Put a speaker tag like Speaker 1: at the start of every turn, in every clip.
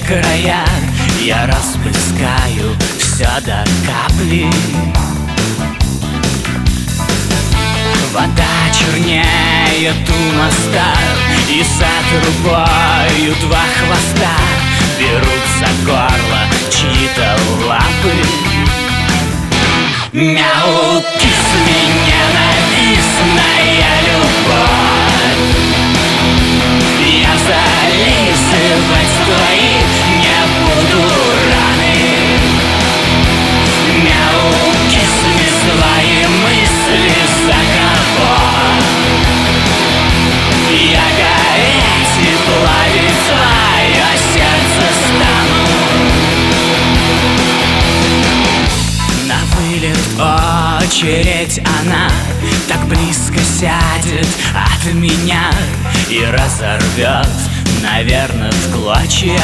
Speaker 1: края я расплескаю все до капли. Вода чернеет у моста, и за трубою два хвоста берут за горло чьи-то лапы. Мяу, кис меня, ненавистная любовь. Я зализывать твои не буду раны. Мяу, кис мне свои мысли за кого. Я гореть и плавить твое сердце стану. На вылет очередь, она так близко сядет от меня и разорвет, наверное, в клочья.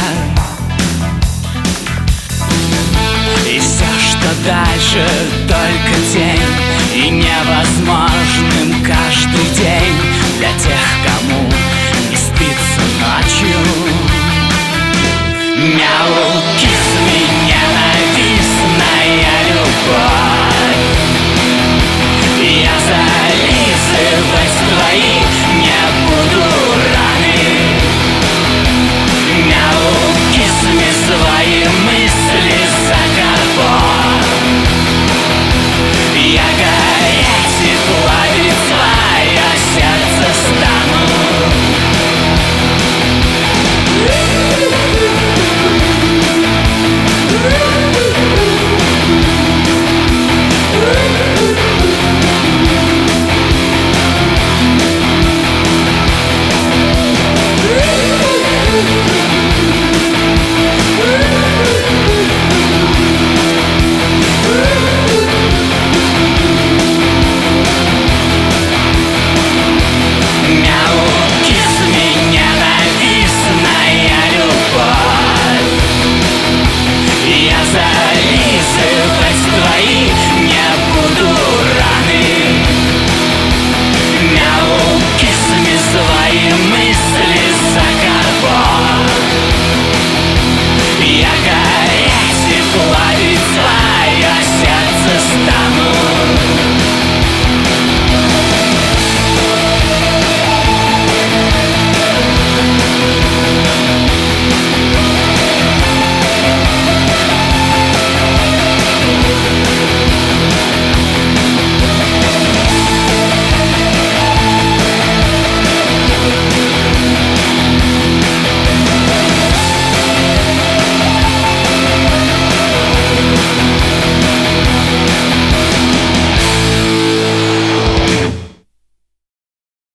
Speaker 1: И все, что дальше, только тень, и невозможным каждый день для тех, кому не спится ночью. Мяу, кис меня.